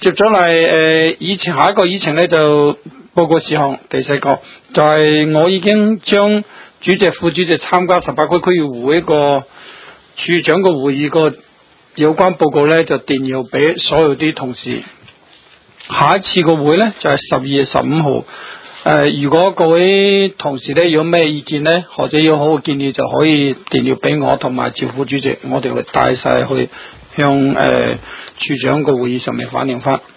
接咗嚟議程下一個議程咧就報告事項第4個就係我已經將主席、副主席參加18區區議會個處長個會議個有關報告咧就電郵俾所有啲同事。下一次個會咧就係12月15號。如果各位同事咧有咩意見咧，或者有好嘅建議就可以電郵俾我同埋趙副主席，我哋會帶晒去向處長個會議上面反映翻。